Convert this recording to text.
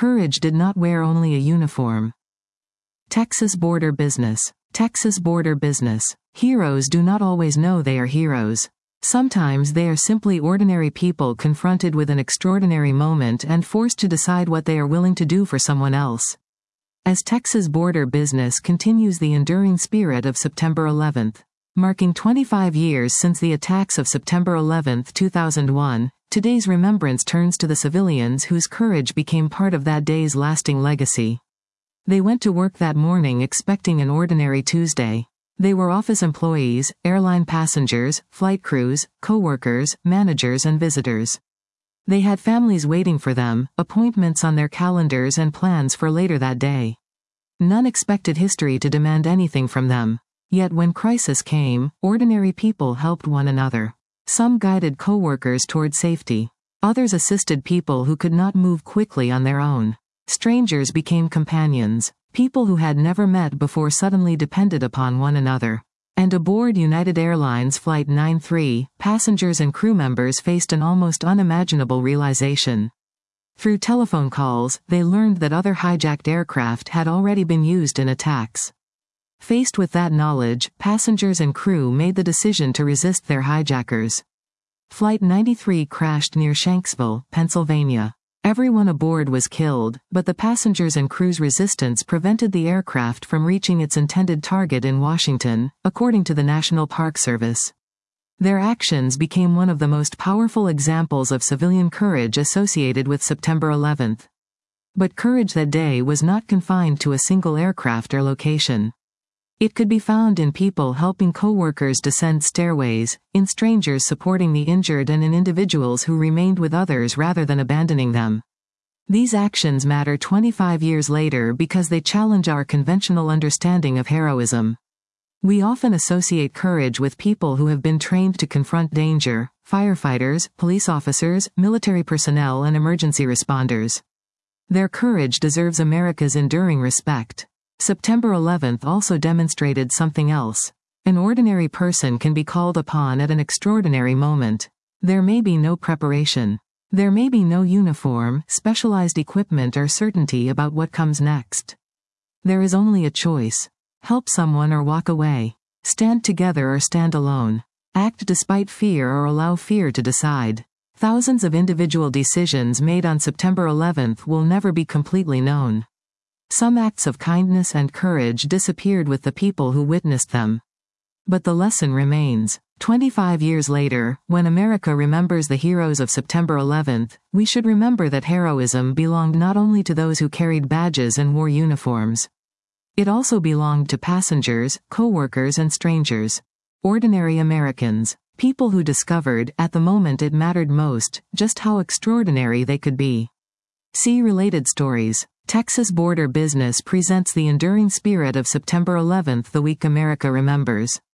courage did not wear only a uniform. Texas border business. Texas border business. Heroes do not always know they are heroes. Sometimes they are simply ordinary people confronted with an extraordinary moment and forced to decide what they are willing to do for someone else. As Texas border business continues the enduring spirit of September 11th. Marking 25 years since the attacks of September 11, 2001, today's remembrance turns to the civilians whose courage became part of that day's lasting legacy. They went to work that morning expecting an ordinary Tuesday. They were office employees, airline passengers, flight crews, co-workers, managers and visitors. They had families waiting for them, appointments on their calendars and plans for later that day. None expected history to demand anything from them. Yet when crisis came, ordinary people helped one another. Some guided co-workers toward safety. Others assisted people who could not move quickly on their own. Strangers became companions. People who had never met before suddenly depended upon one another. And aboard United Airlines Flight 93, passengers and crew members faced an almost unimaginable realization. Through telephone calls, they learned that other hijacked aircraft had already been used in attacks. Faced with that knowledge, passengers and crew made the decision to resist their hijackers. Flight 93 crashed near Shanksville, Pennsylvania. Everyone aboard was killed, but the passengers and crew's resistance prevented the aircraft from reaching its intended target in Washington, according to the National Park Service. Their actions became one of the most powerful examples of civilian courage associated with September 11th. But courage that day was not confined to a single aircraft or location. It could be found in people helping co-workers descend stairways, in strangers supporting the injured and in individuals who remained with others rather than abandoning them. These actions matter 25 years later because they challenge our conventional understanding of heroism. We often associate courage with people who have been trained to confront danger: firefighters, police officers, military personnel and emergency responders. Their courage deserves America's enduring respect. September 11th also demonstrated something else. An ordinary person can be called upon at an extraordinary moment. There may be no preparation. There may be no uniform, specialized equipment or certainty about what comes next. There is only a choice. Help someone or walk away. Stand together or stand alone. Act despite fear or allow fear to decide. Thousands of individual decisions made on September 11th will never be completely known. Some acts of kindness and courage disappeared with the people who witnessed them. But the lesson remains. 25 years later, when America remembers the heroes of September 11th, we should remember that heroism belonged not only to those who carried badges and wore uniforms. It also belonged to passengers, co-workers and strangers. Ordinary Americans. People who discovered, at the moment it mattered most, just how extraordinary they could be. See related stories. Texas border business presents the enduring spirit of September 11th, the week America remembers.